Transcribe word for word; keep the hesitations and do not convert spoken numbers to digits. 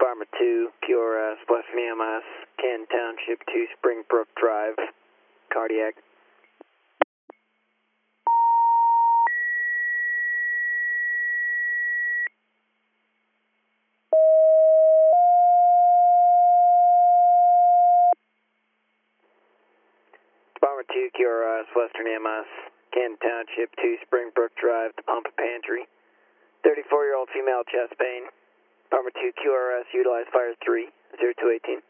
Bomber two, Q R S, Western E M S, Canton Township two, Springbrook Drive, cardiac. Bomber two, Q R S, Western E M S, Canton Township two, Springbrook Drive, the pump and pantry. thirty-four-year-old female chest pain. Bomber two, Q R S, utilize fire three, zero two eighteen.